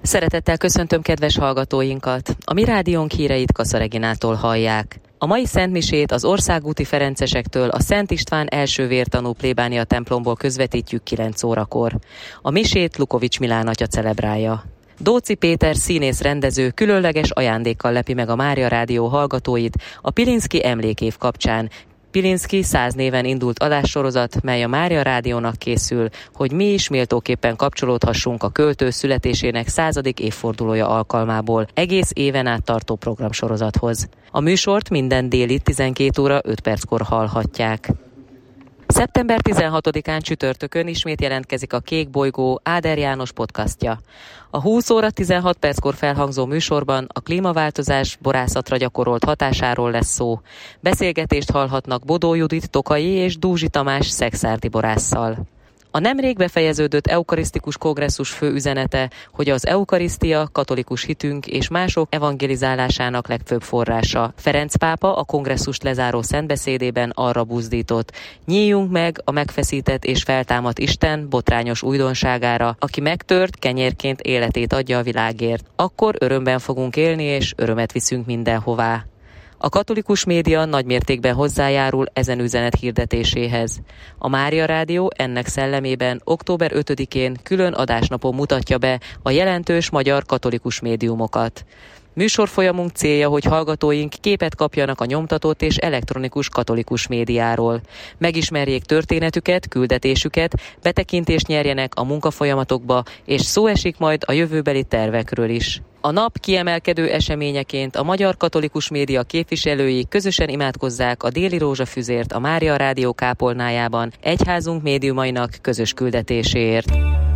Szeretettel köszöntöm kedves hallgatóinkat! A mi rádiónk híreit Kassa Reginától hallják. A mai szentmisét az országúti ferencesektől a Szent István első vértanú plébánia templomból közvetítjük 9 órakor. A misét Lukovics Milán atya celebrálja. Dóczy Péter színész rendező különleges ajándékkal lepi meg a Mária Rádió hallgatóit a Pilinszky emlékév kapcsán. Pilinszky 100 néven indult adássorozat, mely a Mária Rádiónak készül, hogy mi is méltóképpen kapcsolódhassunk a költő születésének 100. évfordulója alkalmából egész éven át tartó programsorozathoz. A műsort minden déli 12 óra 5 perckor hallhatják. Szeptember 16-án csütörtökön ismét jelentkezik a Kék Bolygó Áder János podcastja. A 20 óra 16 perckor felhangzó műsorban a klímaváltozás borászatra gyakorolt hatásáról lesz szó. Beszélgetést hallhatnak Bodó Judit Tokai és Dúzsi Tamás szekszárdi borásszal. A nemrég befejeződött eukarisztikus kongresszus fő üzenete, hogy az eukarisztia katolikus hitünk és mások evangelizálásának legfőbb forrása. Ferenc pápa a kongresszust lezáró szentbeszédében arra buzdított: nyíljunk meg a megfeszített és feltámadt Isten botrányos újdonságára, aki megtört, kenyérként életét adja a világért. Akkor örömben fogunk élni és örömet viszünk mindenhová. A katolikus média nagymértékben hozzájárul ezen üzenet hirdetéséhez. A Mária Rádió ennek szellemében október 5-én külön adásnapon mutatja be a jelentős magyar katolikus médiumokat. Műsorfolyamunk célja, hogy hallgatóink képet kapjanak a nyomtatott és elektronikus katolikus médiáról. Megismerjék történetüket, küldetésüket, betekintést nyerjenek a munkafolyamatokba, és szó esik majd a jövőbeli tervekről is. A nap kiemelkedő eseményeként a magyar katolikus média képviselői közösen imádkozzák a déli rózsafüzért a Mária Rádió kápolnájában egyházunk médiumainak közös küldetéséért.